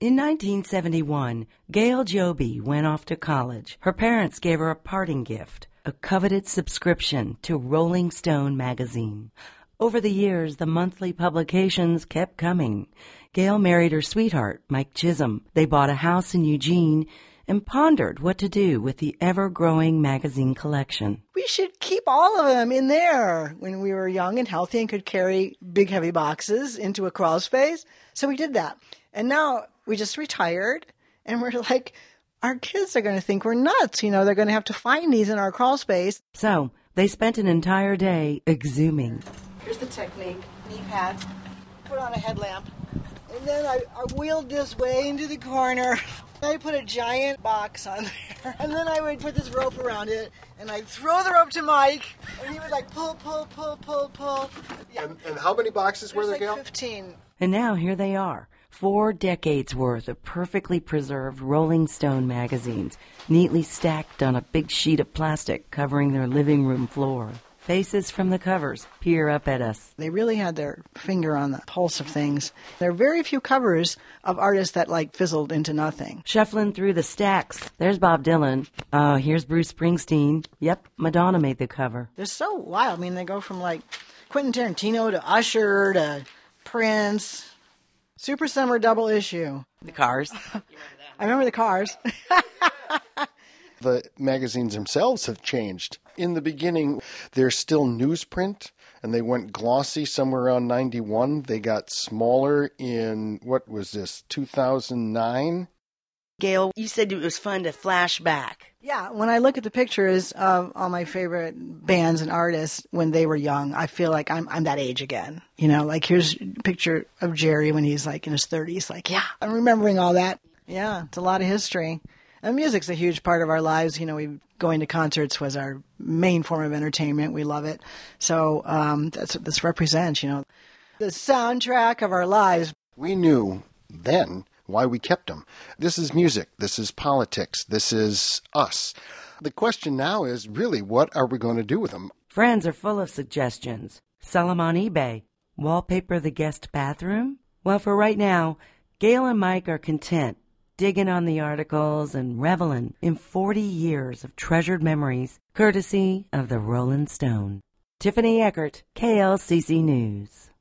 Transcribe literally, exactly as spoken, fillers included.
In nineteen seventy-one, Gail Joby went off to college. Her parents gave her a parting gift, a coveted subscription to Rolling Stone magazine. Over the years, the monthly publications kept coming. Gail married her sweetheart, Mike Chisholm. They bought a house in Eugene and pondered what to do with the ever-growing magazine collection. We should keep all of them in there when we were young and healthy and could carry big, heavy boxes into a crawl space. So we did that. And now we just retired, and we're like, our kids are going to think we're nuts. You know, they're going to have to find these in our crawl space. So they spent an entire day exhuming. Here's the technique. Knee pads. Put on a headlamp. And then I, I wheeled this way into the corner. I put a giant box on there. And then I would put this rope around it, and I'd throw the rope to Mike, and he would like pull, pull, pull, pull, pull. Yeah. And, and how many boxes were there, like Gail? fifteen. And now here they are. Four decades worth of perfectly preserved Rolling Stone magazines, neatly stacked on a big sheet of plastic covering their living room floor. Faces from the covers peer up at us. They really had their finger on the pulse of things. There are very few covers of artists that like fizzled into nothing. Shuffling through the stacks, there's Bob Dylan. Oh, here's Bruce Springsteen. Yep, Madonna made the cover. They're so wild. I mean, they go from like Quentin Tarantino to Usher to Prince. Super Summer double issue. The Cars. I remember the Cars. The magazines themselves have changed. In the beginning, they're still newsprint, and they went glossy somewhere around ninety-one. They got smaller in, what was this, two thousand nine? Gail, you said it was fun to flash back. Yeah, when I look at the pictures of all my favorite bands and artists when they were young, I feel like I'm I'm that age again. You know, like here's a picture of Jerry when he's like in his thirties. Like, yeah, I'm remembering all that. Yeah, it's a lot of history. And music's a huge part of our lives. You know, we going to concerts was our main form of entertainment. We love it. So um, that's what this represents, you know, the soundtrack of our lives. We knew then why we kept them. This is music. This is politics. This is us. The question now is really, what are we going to do with them? Friends are full of suggestions. Sell them on eBay. Wallpaper the guest bathroom? Well, for right now, Gail and Mike are content, digging on the articles and reveling in forty years of treasured memories, courtesy of the Rolling Stone. Tiffany Eckert, K L C C News.